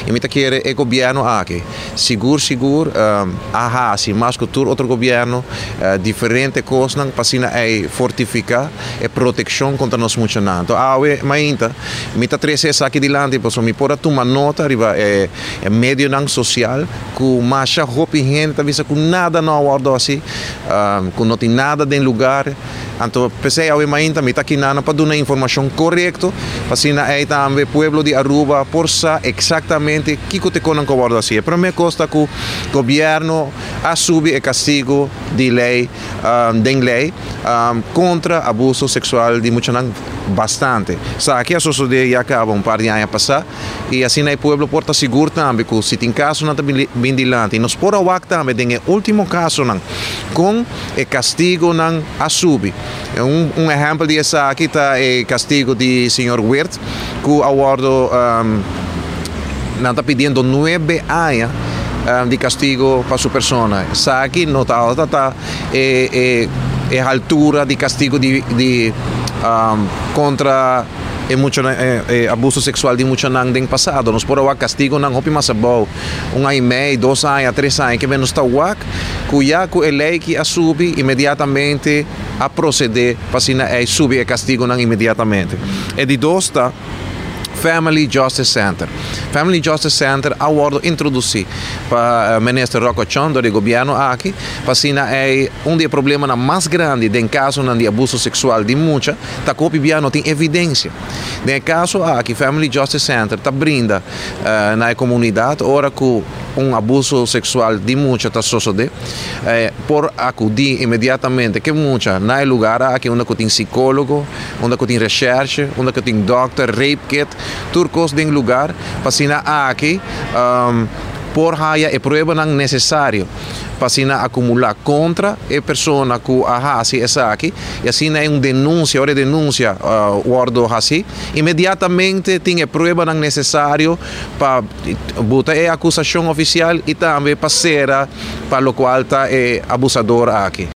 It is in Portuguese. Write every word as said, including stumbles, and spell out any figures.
e me quer o governo aqui. Seguro, seguro, um, aha, assim, mas que todo outro governo, uh, diferente coisas, para assim, é fortificar e proteção contra nós muito não. Então, ah, mas então, me tá três aqui dilante, porque me pode tomar nota, riba, é, é meio não social, com mais roupa e gente, talvez com nada não aguardo assim, um, com não tem nada de lugar. Então, pensei, eu ainda me tá aqui na para dar uma informação correta, para assim, é também o povo de Aruba, por saber exatamente o que te conam com aguardo assim. A primeira coisa que o governo assume o castigo de lei, um, de lei, um, contra abuso sexual de muitos bastante. Sabe que a sociedade já acaba um par de anos a passar e assim o povo porta seguro também que se tem caso não está bem dilante. E nós por awak também tem o último caso não com o castigo não assume. Um, um exemplo disso aqui está o castigo de senhor Wirt que o aguardo um, não está pedindo nove anos um, de castigo para sua persona. Sabe que não está está é, é, é a altura de castigo de, de um, contra e muito eh, eh, abuso sexual de muito nang ding passado. Nós por o castigo nang hopi masabaw. Um ano e meio, dois anos, três anos que vem nos tawak, cuya ku a lei que assume imediatamente a proceder para assim é subir o castigo nang imediatamente. E de dois tá Family Justice Center. Family Justice Center aguardo introduzir para o ministro Rocco Chondo do governo aqui, para assim é um dos problemas mais grandes em caso de abuso sexual de muita, tá que o governo tem evidência. No caso aqui, Family Justice Center tá brinda uh, na comunidade, ora que um abuso sexual de muita está sucedendo, eh, por acudir imediatamente que muita na lugar aqui onde tem psicólogo, onde tem research, onde tem doctor, rape kit, turcos em lugar, para assim aqui um, por haya e prueba não necessário para assim acumular contra a pessoa que a assim essa aqui e assim é uma denúncia, hora denúncia uh, guardo assim imediatamente tem a prueba não necessário para botar a acusação oficial e também para ser para o qual está é abusador aqui.